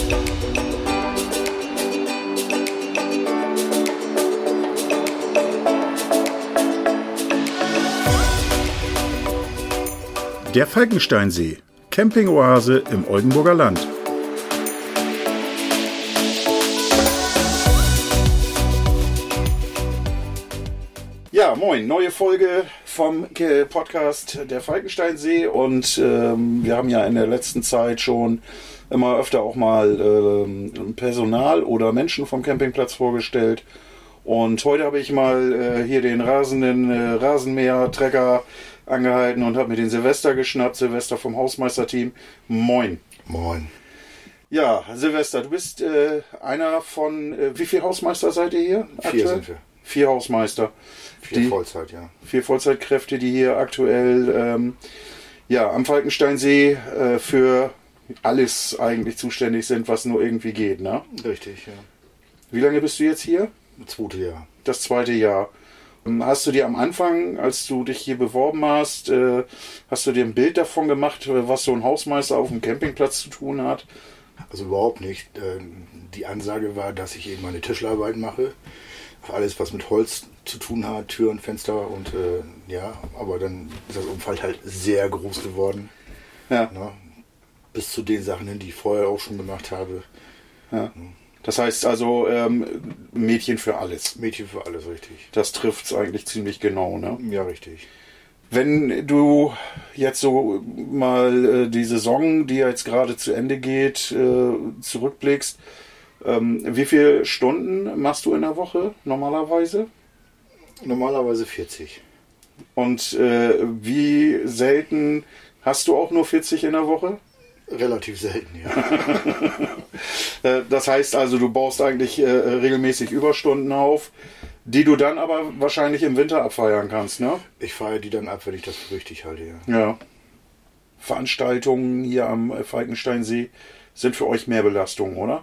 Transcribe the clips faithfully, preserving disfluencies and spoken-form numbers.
Der Falkensteinsee, Campingoase im Oldenburger Land. Ja, moin, neue Folge vom Podcast Der Falkensteinsee und ähm, wir haben ja in der letzten Zeit schon immer öfter auch mal ähm, Personal oder Menschen vom Campingplatz vorgestellt. Und heute habe ich mal äh, hier den rasenden äh, Rasenmäher-Trecker angehalten und habe mir den Silvester geschnappt. Silvester vom Hausmeisterteam. Moin. Moin. Ja, Silvester, du bist äh, einer von, äh, wie viele Hausmeister seid ihr hier? Vier aktuell? sind wir. Vier Hausmeister. Vier die, Vollzeit, ja. Vier Vollzeitkräfte, die hier aktuell ähm, ja, am Falkensteinsee äh, für alles eigentlich zuständig sind, was nur irgendwie geht, ne? Richtig, ja. Wie lange bist du jetzt hier? Das zweite Jahr. Das zweite Jahr. Hast du dir am Anfang, als du dich hier beworben hast, äh, hast du dir ein Bild davon gemacht, was so ein Hausmeister auf dem Campingplatz zu tun hat? Also überhaupt nicht. Die Ansage war, dass ich eben meine Tischlerarbeit mache. Alles, was mit Holz zu tun hat, Türen, Fenster und äh, ja, aber dann ist das Umfeld halt sehr groß geworden. Ja. Ne? Bis zu den Sachen hin, die ich vorher auch schon gemacht habe. Ja. Das heißt also ähm, Mädchen für alles. Mädchen für alles, richtig. Das trifft es eigentlich ziemlich genau, ne? Ja, richtig. Wenn du jetzt so mal äh, die Saison, die jetzt gerade zu Ende geht, äh, zurückblickst, ähm, wie viele Stunden machst du in der Woche normalerweise? Normalerweise vierzig. Und äh, wie selten hast du auch nur vierzig in der Woche? Relativ selten, ja. Das heißt also, du baust eigentlich äh, regelmäßig Überstunden auf, die du dann aber wahrscheinlich im Winter abfeiern kannst, ne? Ich feiere die dann ab, wenn ich das für richtig halte, ja. Ja. Veranstaltungen hier am Falkensteinsee sind für euch mehr Belastung, oder?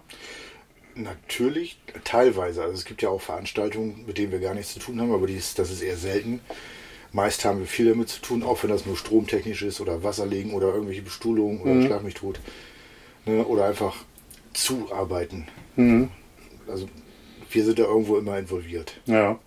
Natürlich, teilweise. Also es gibt ja auch Veranstaltungen, mit denen wir gar nichts zu tun haben, aber dies, das ist eher selten. Meist haben wir viel damit zu tun, auch wenn das nur stromtechnisch ist oder Wasserlegen oder irgendwelche Bestuhlungen oder mhm. Schlag mich tot. Ne? Oder einfach zuarbeiten. Mhm. Also wir sind da irgendwo immer involviert. Ja.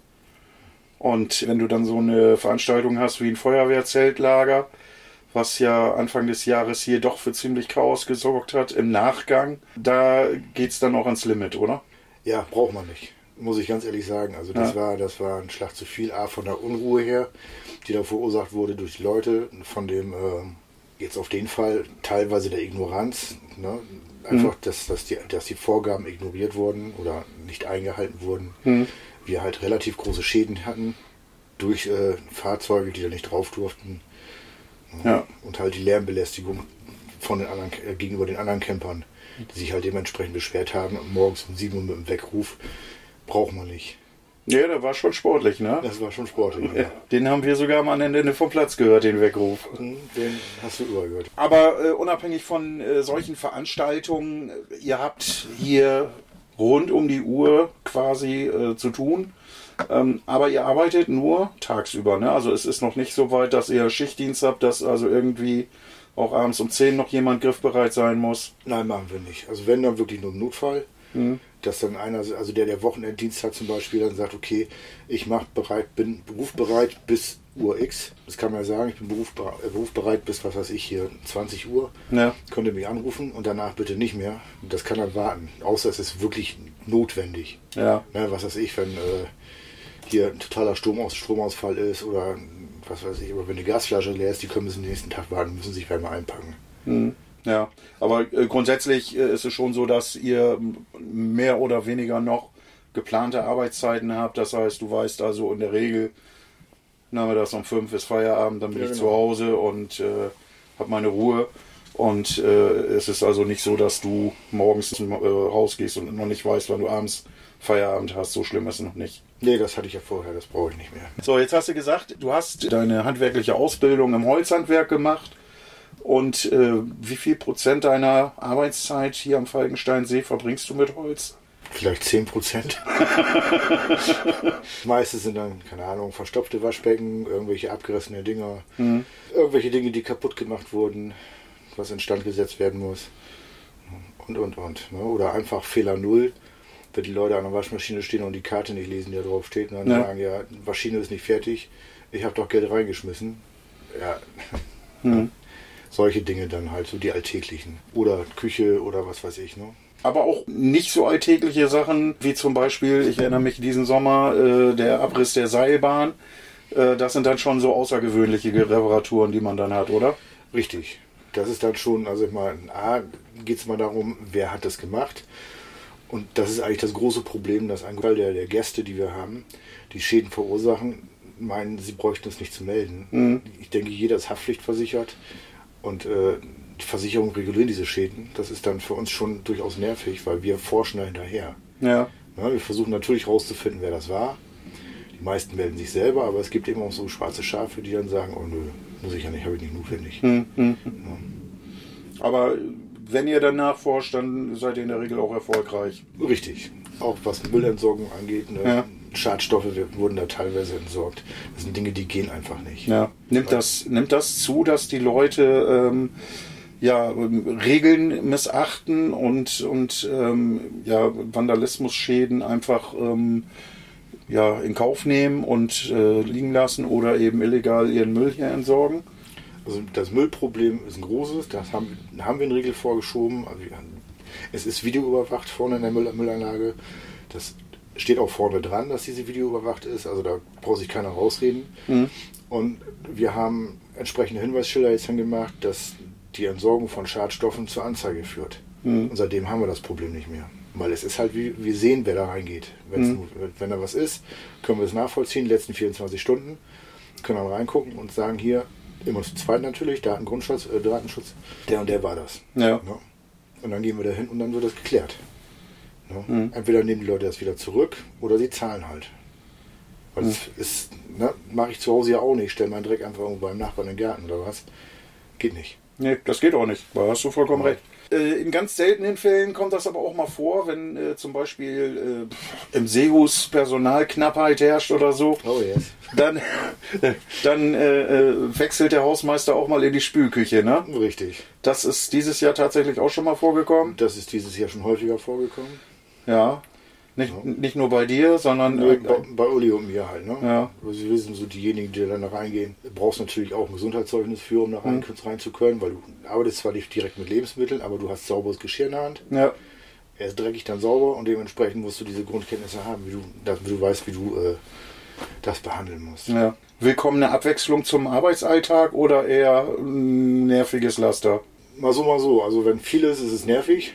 Und wenn du dann so eine Veranstaltung hast wie ein Feuerwehrzeltlager, was ja Anfang des Jahres hier doch für ziemlich Chaos gesorgt hat, im Nachgang, da geht es dann auch ans Limit, oder? Ja, braucht man nicht. Muss ich ganz ehrlich sagen. Also das, ja. war, das war ein Schlag zu viel, A, von der Unruhe her, die da verursacht wurde durch die Leute, von dem, äh, jetzt auf den Fall, teilweise der Ignoranz, ne? Einfach, mhm. dass, dass, die, dass die Vorgaben ignoriert wurden oder nicht eingehalten wurden. Mhm. Wir halt relativ große Schäden hatten durch äh, Fahrzeuge, die da nicht drauf durften. Ne? Ja. Und halt die Lärmbelästigung von den anderen, äh, gegenüber den anderen Campern, die sich halt dementsprechend beschwert haben, morgens um sieben Uhr mit dem Weckruf. Braucht man nicht. Ja, der war schon sportlich, ne? Das war schon sportlich, ja. Den haben wir sogar am Ende vom Platz gehört, den Weckruf. Den hast du übergehört. Aber äh, unabhängig von äh, solchen Veranstaltungen, ihr habt hier rund um die Uhr quasi äh, zu tun. Ähm, aber ihr arbeitet nur tagsüber, ne? Also es ist noch nicht so weit, dass ihr Schichtdienst habt, dass also irgendwie auch abends um zehn noch jemand griffbereit sein muss. Nein, machen wir nicht. Also wenn, dann wirklich nur im Notfall. Mhm. Dass dann einer, also der, der Wochenenddienst hat zum Beispiel, dann sagt, okay, ich mach bereit, bin berufsbereit bis Uhr X. Das kann man ja sagen, ich bin berufbereit, berufsbereit bis, was weiß ich, hier zwanzig Uhr. Ja. Könnt ihr mich anrufen und danach bitte nicht mehr. Das kann dann warten, außer es ist wirklich notwendig. Ja. Ne, was weiß ich, wenn äh, hier ein totaler Stromaus, Stromausfall ist oder was weiß ich, aber wenn eine Gasflasche leer ist, die können bis den nächsten Tag warten, müssen sich Wärme einpacken. Mhm. Ja, aber äh, grundsätzlich äh, ist es schon so, dass ihr mehr oder weniger noch geplante Arbeitszeiten habt. Das heißt, du weißt also in der Regel, nachmittags um fünf ist Feierabend, dann bin ja, ich genau. zu Hause und äh, habe meine Ruhe. Und äh, es ist also nicht so, dass du morgens zum äh, Haus gehst und noch nicht weißt, wann du abends Feierabend hast. So schlimm ist es noch nicht. Nee, das hatte ich ja vorher, das brauche ich nicht mehr. So, jetzt hast du gesagt, du hast deine handwerkliche Ausbildung im Holzhandwerk gemacht. Und äh, wie viel Prozent deiner Arbeitszeit hier am Falkensteinsee verbringst du mit Holz? Vielleicht zehn Prozent. Das meiste sind dann, keine Ahnung, verstopfte Waschbecken, irgendwelche abgerissene Dinger, mhm. irgendwelche Dinge, die kaputt gemacht wurden, was instand gesetzt werden muss. und, und, und. Ne? Oder einfach Fehler null, wenn die Leute an der Waschmaschine stehen und die Karte nicht lesen, die da drauf steht, und dann ja. sagen, ja, die Maschine ist nicht fertig, ich habe doch Geld reingeschmissen. Ja, mhm. Solche Dinge dann halt, so die alltäglichen. Oder Küche oder was weiß ich, ne? Aber auch nicht so alltägliche Sachen, wie zum Beispiel, ich erinnere mich diesen Sommer, äh, der Abriss der Seilbahn. Äh, das sind dann schon so außergewöhnliche Reparaturen, die man dann hat, oder? Richtig. Das ist dann schon, also ich meine, A, geht es mal darum, wer hat das gemacht? Und das ist eigentlich das große Problem, dass ein Teil der, der Gäste, die wir haben, die Schäden verursachen, meinen, sie bräuchten es nicht zu melden. Mhm. Ich denke, jeder ist haftpflichtversichert und äh, die Versicherungen regulieren diese Schäden. Das ist dann für uns schon durchaus nervig, weil wir forschen da hinterher. Ja. Ja, wir versuchen natürlich rauszufinden, wer das war. Die meisten melden sich selber, aber es gibt eben auch so schwarze Schafe, die dann sagen, oh nö, muss ich ja nicht, habe ich nicht notwendig. Mhm. Ja. Aber wenn ihr dann nachforscht, dann seid ihr in der Regel auch erfolgreich. Richtig. Auch was Müllentsorgung angeht, ne? Ja. Schadstoffe wurden da teilweise entsorgt. Das sind Dinge, die gehen einfach nicht. Ja. Nimmt das, nimmt das zu, dass die Leute ähm, ja, Regeln missachten und, und ähm, ja, Vandalismusschäden einfach ähm, ja, in Kauf nehmen und äh, liegen lassen oder eben illegal ihren Müll hier entsorgen? Also das Müllproblem ist ein großes, das haben, haben wir in Regel vorgeschoben. Also es ist videoüberwacht vorne in der Müll Müllanlage. Das steht auch vorne dran, dass diese videoüberwacht ist, also da braucht sich keiner rausreden. Mhm. Und wir haben entsprechende Hinweisschilder jetzt hingemacht, dass die Entsorgung von Schadstoffen zur Anzeige führt. Mhm. Und seitdem haben wir das Problem nicht mehr. Weil es ist halt, wie wir sehen, wer da reingeht. Mhm. Wenn da was ist, können wir es nachvollziehen, die letzten vierundzwanzig Stunden, können dann reingucken und sagen, hier, immer zu zweit natürlich, Datengrundschutz, äh, Datenschutz, der und der war das. Ja. Ja. Und dann gehen wir da hin und dann wird das geklärt. Ja. Mhm. Entweder nehmen die Leute das wieder zurück oder sie zahlen halt. Weil mhm. das ist, ne, mache ich zu Hause ja auch nicht, stelle meinen Dreck einfach irgendwo beim Nachbarn in den Garten oder was. Geht nicht. Nee, das geht auch nicht. Da hast du vollkommen ja. recht. Äh, in ganz seltenen Fällen kommt das aber auch mal vor, wenn äh, zum Beispiel äh, im Seehus Personalknappheit herrscht oder so. Oh yes. Dann, dann äh, äh, wechselt der Hausmeister auch mal in die Spülküche, ne? Richtig. Das ist dieses Jahr tatsächlich auch schon mal vorgekommen. Das ist dieses Jahr schon häufiger vorgekommen. Ja. Nicht, ja. nicht nur bei dir, sondern... Nö, bei, bei Uli und mir halt, ne? Ja. Also wir sind so diejenigen, die dann da reingehen. Du brauchst natürlich auch ein Gesundheitszeugnis für, um da rein, mhm. rein zu können, weil du arbeitest zwar nicht direkt mit Lebensmitteln, aber du hast sauberes Geschirr in der Hand. Ja. Er ist dreckig, dann sauber und dementsprechend musst du diese Grundkenntnisse haben, wie du, dass, wie du weißt, wie du äh, das behandeln musst. Ja. Willkommene Abwechslung zum Arbeitsalltag oder eher ein nerviges Laster? Mal so, mal so. Also wenn viel ist, ist es nervig.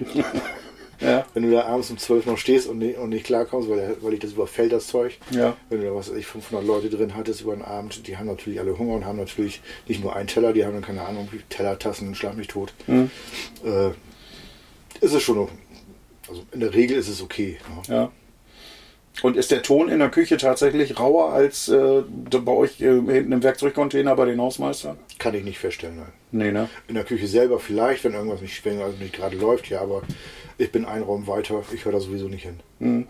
Ja. Wenn du da abends um zwölf noch stehst und nicht, und nicht klarkommst, weil, weil ich das überfällt, das Zeug. Ja. Wenn du da was ich fünfhundert Leute drin hattest über den Abend, die haben natürlich alle Hunger und haben natürlich nicht nur einen Teller, die haben dann keine Ahnung, wie Teller, Tassen, schlag mich tot. Mhm. Äh, ist es schon, also in der Regel ist es okay. Ja. Ja. Und ist der Ton in der Küche tatsächlich rauer als äh, bei euch äh, hinten im Werkzeugcontainer bei den Hausmeistern? Kann ich nicht feststellen, nein. Nee, ne? In der Küche selber vielleicht, wenn irgendwas nicht, wenn also nicht gerade läuft, ja, aber ich bin einen Raum weiter, ich höre da sowieso nicht hin. Hm.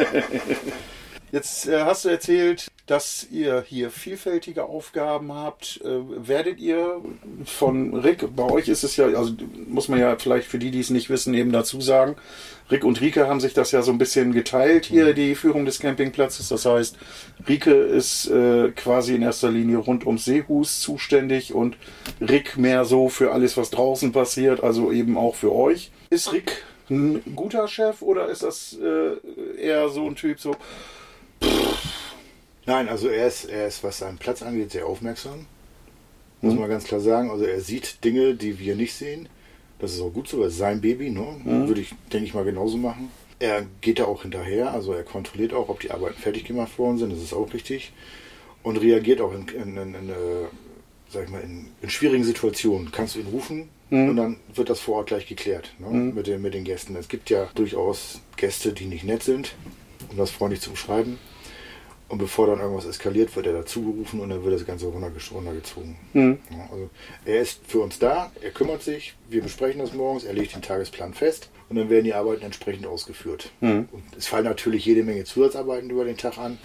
Jetzt äh, hast du erzählt, dass ihr hier vielfältige Aufgaben habt. Äh, werdet ihr von Rick, bei euch ist es ja, also muss man ja vielleicht für die, die es nicht wissen, eben dazu sagen, Rick und Rike haben sich das ja so ein bisschen geteilt hier, mhm. die Führung des Campingplatzes. Das heißt, Rike ist äh, quasi in erster Linie rund ums Seehus zuständig und Rick mehr so für alles, was draußen passiert, also eben auch für euch. Ist Rick ein guter Chef oder ist das äh, eher so ein Typ so... Nein, also er ist, er ist, was seinen Platz angeht, sehr aufmerksam. Muss mhm. man ganz klar sagen. Also er sieht Dinge, die wir nicht sehen. Das ist auch gut so, das ist sein Baby, ne? Mhm. Würde ich, denke ich mal, genauso machen. Er geht da auch hinterher, also er kontrolliert auch, ob die Arbeiten fertig gemacht worden sind, das ist auch richtig. Und reagiert auch in, in, in, in, sag ich mal, in, in schwierigen Situationen. Kannst du ihn rufen mhm. und dann wird das vor Ort gleich geklärt, ne? mhm. mit, den, mit den Gästen. Es gibt ja durchaus Gäste, die nicht nett sind, um das freundlich zu beschreiben. Und bevor dann irgendwas eskaliert, wird er dazugerufen und dann wird das Ganze runtergezogen. Mhm. Ja, also er ist für uns da, er kümmert sich, wir besprechen das morgens, er legt den Tagesplan fest und dann werden die Arbeiten entsprechend ausgeführt. Mhm. Und es fallen natürlich jede Menge Zusatzarbeiten über den Tag an.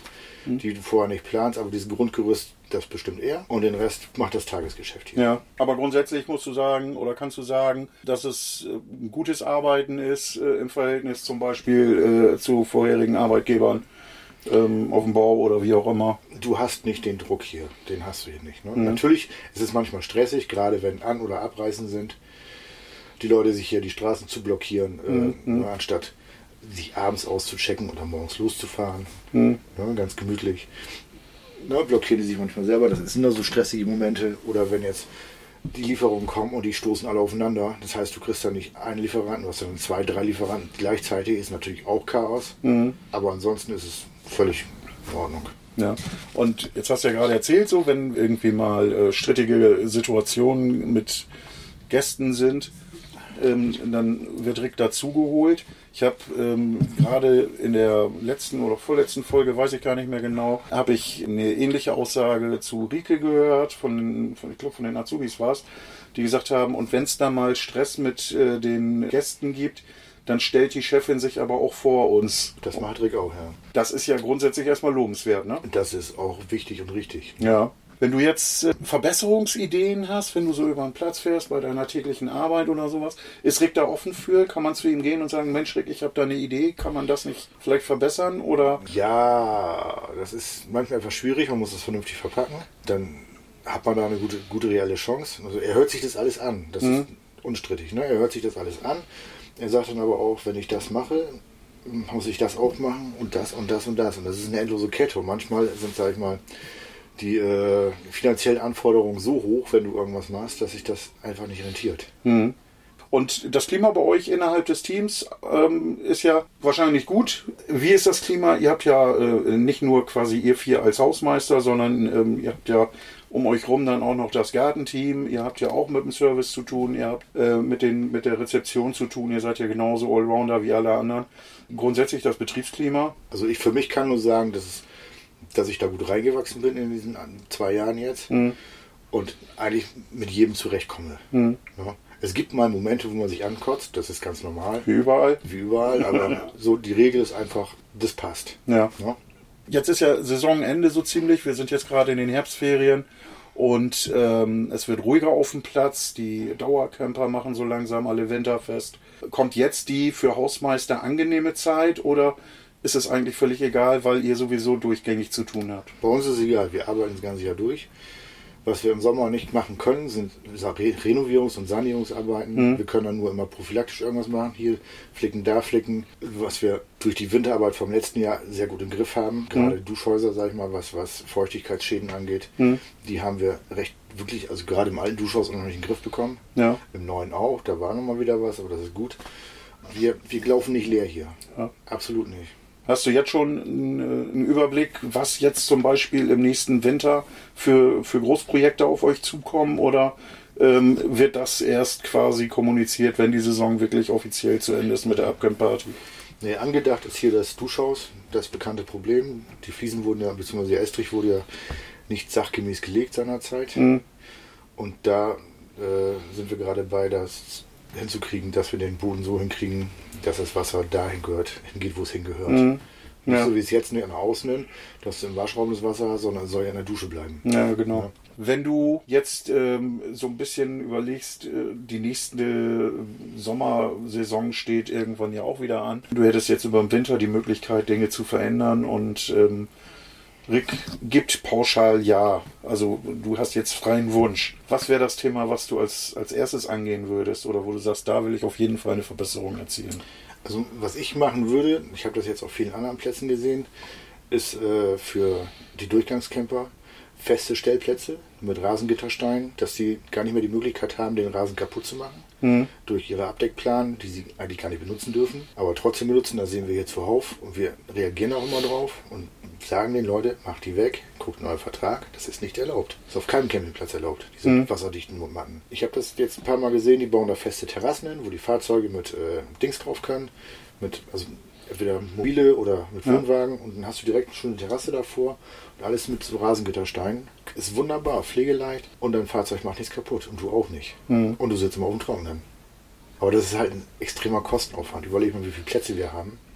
mhm. die du vorher nicht planst, aber dieses Grundgerüst, das bestimmt er und den Rest macht das Tagesgeschäft hier. Ja, aber grundsätzlich musst du sagen oder kannst du sagen, dass es ein gutes Arbeiten ist äh, im Verhältnis zum Beispiel äh, zu vorherigen Arbeitgebern ähm, auf dem Bau oder wie auch immer. Du hast nicht den Druck hier, den hast du hier nicht. Ne? Mhm. Natürlich ist es manchmal stressig, gerade wenn An- oder Abreisen sind, die Leute sich hier die Straßen zu blockieren, mhm. äh, anstatt sich abends auszuchecken oder morgens loszufahren. Mhm. Ne, ganz gemütlich. Ne, blockieren die sich manchmal selber, das sind nur so stressige Momente. Oder wenn jetzt die Lieferungen kommen und die stoßen alle aufeinander. Das heißt, du kriegst dann nicht einen Lieferanten, du hast dann zwei, drei Lieferanten gleichzeitig, ist natürlich auch Chaos. Mhm. Aber ansonsten ist es völlig in Ordnung. Ja, und jetzt hast du ja gerade erzählt, so wenn irgendwie mal äh, strittige Situationen mit Gästen sind, ähm, dann wird Rick dazugeholt. Ich habe ähm, gerade in der letzten oder vorletzten Folge, weiß ich gar nicht mehr genau, habe ich eine ähnliche Aussage zu Rike gehört, von, von ich glaube von den Azubis war es, die gesagt haben, und wenn es da mal Stress mit äh, den Gästen gibt, dann stellt die Chefin sich aber auch vor uns. Das macht Rick auch, ja. Das ist ja grundsätzlich erstmal lobenswert, ne? Das ist auch wichtig und richtig. Ja. Wenn du jetzt äh, Verbesserungsideen hast, wenn du so über den Platz fährst bei deiner täglichen Arbeit oder sowas, ist Rick da offen für? Kann man zu ihm gehen und sagen, Mensch Rick, ich habe da eine Idee, kann man das nicht vielleicht verbessern? Oder? Ja, das ist manchmal etwas schwierig, man muss das vernünftig verpacken. Dann hat man da eine gute, gute reelle Chance. Also er hört sich das alles an, das mhm. ist unstrittig. Ne? Er hört sich das alles an. Er sagt dann aber auch, wenn ich das mache, muss ich das auch machen und das und das und das. Und das ist eine endlose Kette. Und manchmal sind, sag ich mal, die äh, finanziellen Anforderungen so hoch, wenn du irgendwas machst, dass sich das einfach nicht rentiert. Mhm. Und das Klima bei euch innerhalb des Teams ähm, ist ja wahrscheinlich gut. Wie ist das Klima? Ihr habt ja äh, nicht nur quasi ihr vier als Hausmeister, sondern ähm, ihr habt ja um euch rum dann auch noch das Gartenteam. Ihr habt ja auch mit dem Service zu tun. Ihr habt äh, mit, den, mit der Rezeption zu tun. Ihr seid ja genauso Allrounder wie alle anderen. Grundsätzlich das Betriebsklima? Also ich für mich kann nur sagen, dass es dass ich da gut reingewachsen bin in diesen zwei Jahren jetzt mhm. und eigentlich mit jedem zurechtkomme. Mhm. Ja. Es gibt mal Momente, wo man sich ankotzt, das ist ganz normal. Wie überall. Wie überall, aber so die Regel ist einfach, das passt. Ja. Ja. Jetzt ist ja Saisonende so ziemlich, wir sind jetzt gerade in den Herbstferien und ähm, es wird ruhiger auf dem Platz, die Dauercamper machen so langsam alle winterfest. Kommt jetzt die für Hausmeister angenehme Zeit oder ist es eigentlich völlig egal, weil ihr sowieso durchgängig zu tun habt? Bei uns ist es egal, wir arbeiten das ganze Jahr durch. Was wir im Sommer nicht machen können, sind Renovierungs- und Sanierungsarbeiten. Mhm. Wir können dann nur immer prophylaktisch irgendwas machen. Hier flicken, da flicken. Was wir durch die Winterarbeit vom letzten Jahr sehr gut im Griff haben. Gerade mhm. Duschhäuser, sag ich mal, was, was Feuchtigkeitsschäden angeht. Mhm. Die haben wir recht wirklich, also gerade im alten Duschhaus noch nicht in den Griff bekommen. Ja. Im neuen auch, da war noch mal wieder was, aber das ist gut. Wir, wir laufen nicht leer hier. Ja. Absolut nicht. Hast du jetzt schon einen Überblick, was jetzt zum Beispiel im nächsten Winter für, für Großprojekte auf euch zukommen oder ähm, wird das erst quasi kommuniziert, wenn die Saison wirklich offiziell zu Ende ist mit der Upcamp-Party? Nee, angedacht ist hier das Duschhaus, das bekannte Problem. Die Fliesen wurden ja, beziehungsweise der Estrich wurde ja nicht sachgemäß gelegt seinerzeit. Mhm. Und da äh, sind wir gerade bei, das hinzukriegen, dass wir den Boden so hinkriegen, dass das Wasser dahin gehört, hingeht, wo es hingehört. Mhm. Nicht ja. so wie es jetzt nicht nach außen hin, dass du im Waschraum das Wasser hast, sondern es soll ja in der Dusche bleiben. Ja, genau. Ja. Wenn du jetzt ähm, so ein bisschen überlegst, äh, die nächste Sommersaison steht irgendwann ja auch wieder an. Du hättest jetzt über den Winter die Möglichkeit, Dinge zu verändern und ähm, Rick gibt pauschal ja. Also du hast jetzt freien Wunsch. Was wäre das Thema, was du als, als erstes angehen würdest oder wo du sagst, da will ich auf jeden Fall eine Verbesserung erzielen? Also was ich machen würde, ich habe das jetzt auf vielen anderen Plätzen gesehen, ist äh, für die Durchgangscamper feste Stellplätze mit Rasengittersteinen, dass sie gar nicht mehr die Möglichkeit haben, den Rasen kaputt zu machen. Mhm. Durch ihre Abdeckplan, die sie eigentlich gar nicht benutzen dürfen, aber trotzdem benutzen. Da sehen wir jetzt zuhauf und wir reagieren auch immer drauf und sagen den Leuten, macht die weg, guckt in euren Vertrag, das ist nicht erlaubt. Das ist auf keinem Campingplatz erlaubt, diese mhm. wasserdichten Matten. Ich habe das jetzt ein paar Mal gesehen, die bauen da feste Terrassen hin, wo die Fahrzeuge mit äh, Dings drauf können, mit, also entweder mobile oder mit Wohnwagen ja. und dann hast du direkt schon eine Terrasse davor und alles mit so Rasengittersteinen. Ist wunderbar, pflegeleicht und dein Fahrzeug macht nichts kaputt und du auch nicht. Mhm. Und du sitzt immer auf dem Trockenen. Aber das ist halt ein extremer Kostenaufwand. Überleg mal, wie viele Plätze wir haben.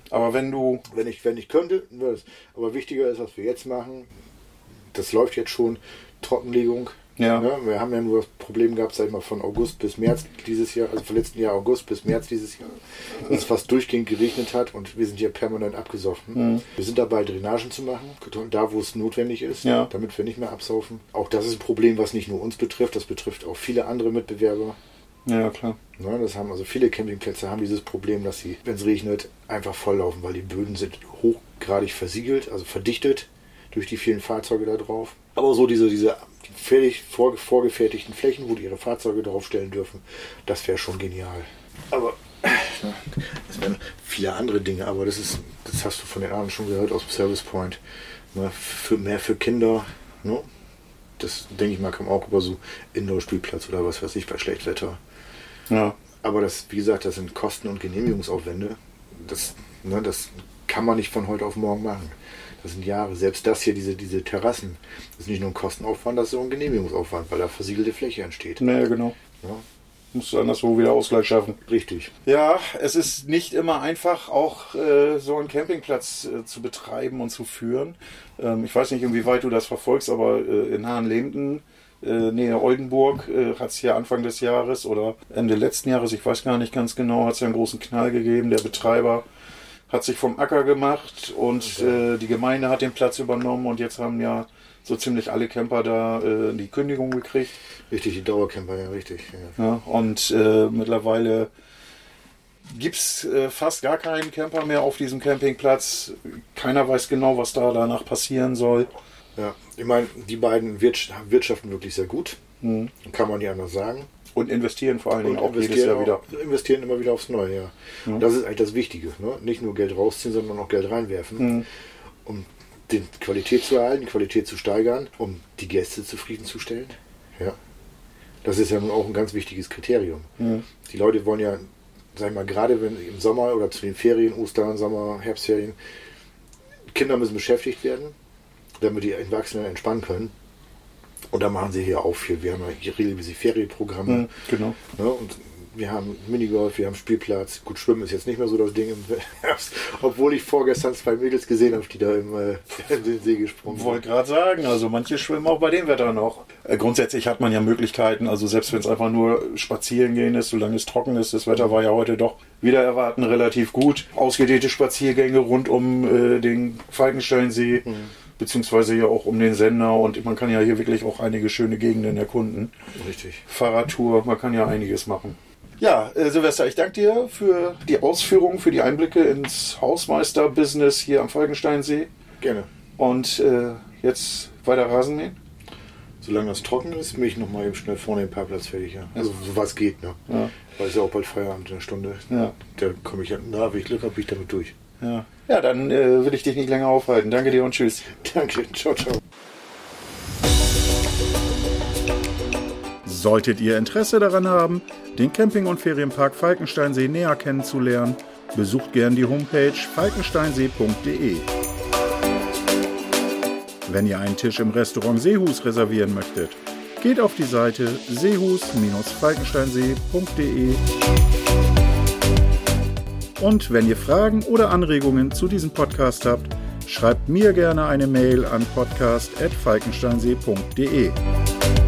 Aber wenn du... Wenn ich, wenn ich könnte, aber wichtiger ist, was wir jetzt machen, das läuft jetzt schon, Trockenlegung. Ja. Ja, wir haben ja nur das Problem gehabt, sag ich mal, von August bis März dieses Jahr, also vom letzten Jahr August bis März dieses Jahr, dass es fast durchgehend geregnet hat und wir sind hier permanent abgesoffen. Mhm. Wir sind dabei, Drainagen zu machen, da wo es notwendig ist, ja. damit wir nicht mehr absaufen. Auch das ist ein Problem, was nicht nur uns betrifft, das betrifft auch viele andere Mitbewerber. Ja, klar. Ja, das haben also viele Campingplätze haben dieses Problem, dass sie, wenn es regnet, einfach volllaufen, weil die Böden sind hochgradig versiegelt, also verdichtet durch die vielen Fahrzeuge da drauf. Aber so diese, diese fertig vor, vorgefertigten Flächen, wo die ihre Fahrzeuge draufstellen dürfen, das wäre schon genial. Aber das wären viele andere Dinge, aber das ist, das hast du von den anderen schon gehört aus dem Service Point. Für, mehr für Kinder, ne? Das denke ich mal, kann auch über so Indoor-Spielplatz oder was weiß ich bei Schlechtwetter. Ja. Aber das, wie gesagt, das sind Kosten- und Genehmigungsaufwände. Das, ne, das kann man nicht von heute auf morgen machen. Das sind Jahre. Selbst das hier, diese, diese Terrassen, das ist nicht nur ein Kostenaufwand, das ist auch ein Genehmigungsaufwand, weil da versiegelte Fläche entsteht. Naja, genau. Ja. Musst du anderswo wieder Ausgleich schaffen. Richtig. Ja, es ist nicht immer einfach, auch äh, so einen Campingplatz äh, zu betreiben und zu führen. Ähm, ich weiß nicht, inwieweit du das verfolgst, aber äh, in Hahnlehmden, äh, Nähe Oldenburg, äh, hat es hier Anfang des Jahres oder Ende letzten Jahres, ich weiß gar nicht ganz genau, hat es ja einen großen Knall gegeben. Der Betreiber hat sich vom Acker gemacht und äh, die Gemeinde hat den Platz übernommen und jetzt haben ja so ziemlich alle Camper da äh, die Kündigung gekriegt. Richtig, die Dauercamper, ja, richtig. Ja. Ja, und äh, mittlerweile gibt es äh, fast gar keinen Camper mehr auf diesem Campingplatz. Keiner weiß genau, was da danach passieren soll. Ja, ich meine, die beiden wirtschaften wirklich sehr gut. Mhm. Kann man nicht anders sagen. Und investieren vor allen Dingen auch jedes Jahr wieder. Investieren immer wieder aufs Neue, ja. Mhm. Und das ist eigentlich das Wichtige. Ne? Nicht nur Geld rausziehen, sondern auch Geld reinwerfen. Mhm. Um die Qualität zu erhalten, die Qualität zu steigern, um die Gäste zufriedenzustellen. Ja. Das ist ja nun auch ein ganz wichtiges Kriterium. Mhm. Die Leute wollen ja, sag ich mal, gerade wenn im Sommer oder zu den Ferien, Ostern, Sommer, Herbstferien, Kinder müssen beschäftigt werden, damit die Erwachsenen entspannen können. Und da machen sie hier auch viel. Wir haben ja hier regelmäßig Ferienprogramme. Mhm, genau. Ne, und wir haben Minigolf, wir haben Spielplatz. Gut, Schwimmen ist jetzt nicht mehr so das Ding im Herbst. Obwohl ich vorgestern zwei Mädels gesehen habe, die da im, äh, in den See gesprungen sind. Ich wollte gerade sagen, also manche schwimmen auch bei dem Wetter noch. Äh, grundsätzlich hat man ja Möglichkeiten, also selbst wenn es einfach nur spazieren gehen ist, solange es trocken ist. Das Wetter war ja heute doch wieder erwarten relativ gut. Ausgedehnte Spaziergänge rund um äh, den Falkensteinsee. Mhm. Beziehungsweise ja auch um den Sender und man kann ja hier wirklich auch einige schöne Gegenden erkunden. Richtig. Fahrradtour, man kann ja einiges machen. Ja, äh, Silvester, ich danke dir für die Ausführungen, für die Einblicke ins Hausmeister-Business hier am Falkensteinsee. Gerne. Und äh, jetzt weiter Rasenmähen? Solange das trocken ist, mich noch mal eben schnell vorne den Parkplatz fertig. Ja. Also so was geht, ne? Ja. Weil es ja auch bald Feierabend in einer Stunde. Ja. Da komme ich, na, wenn ich Glück habe, bin ich damit durch. Ja, ja dann äh, will ich dich nicht länger aufhalten. Danke dir und tschüss. Danke, ciao, ciao. Solltet ihr Interesse daran haben, den Camping- und Ferienpark Falkensteinsee näher kennenzulernen, besucht gern die Homepage falkensteinsee punkt de. Wenn ihr einen Tisch im Restaurant Seehus reservieren möchtet, geht auf die Seite seehus Bindestrich falkensteinsee punkt de. Und wenn ihr Fragen oder Anregungen zu diesem Podcast habt, schreibt mir gerne eine Mail an podcast at falkensteinsee punkt de.